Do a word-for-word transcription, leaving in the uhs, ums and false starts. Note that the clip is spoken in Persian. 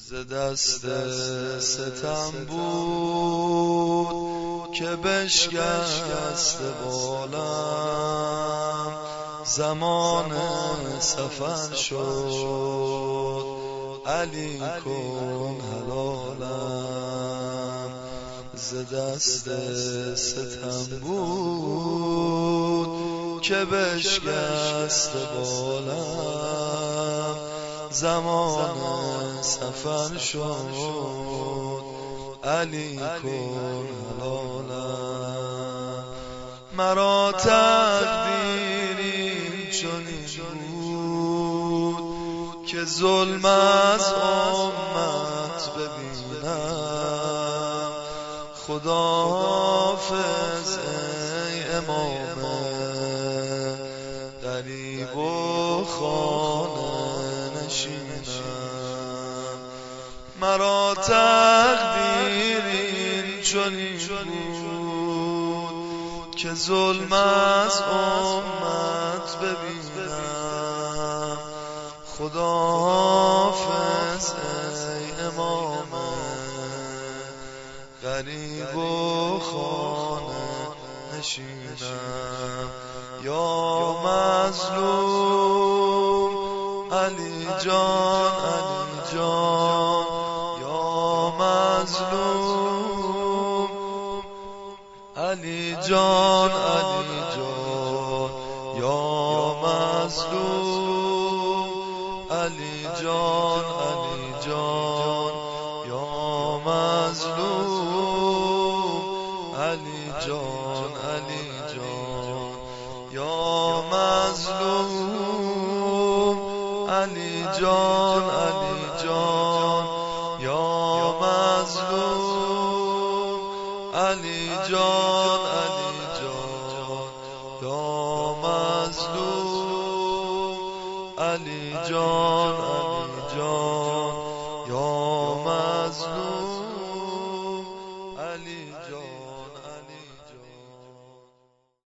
ز دست ستم بود که بشکست بالم، زمان سفر شد علی کن حلالم. ز دست ستم بود که بشکست بالم، زمان سفر شد علی کن حلالم. مرا تقدیری چنین بود که ظلم از امت ببینم، خدا حافظ ای امام غریب و خانه نشینم. مرا تقدیر این چنین بود که ظلم از امت ببینم، خدا حافظ ای امام غریب و خانه نشینم. یا مظلوم علی جان علی جان، یا مظلوم علی جان علی جان، یا مظلوم علی جان علی جان، یا مظلوم علی جان علی جان، یا مظلوم علی جان علی جان، یا مظلوم علی جان علی جان، یا مظلوم علی جان علی جان، یا مظلوم علی جان.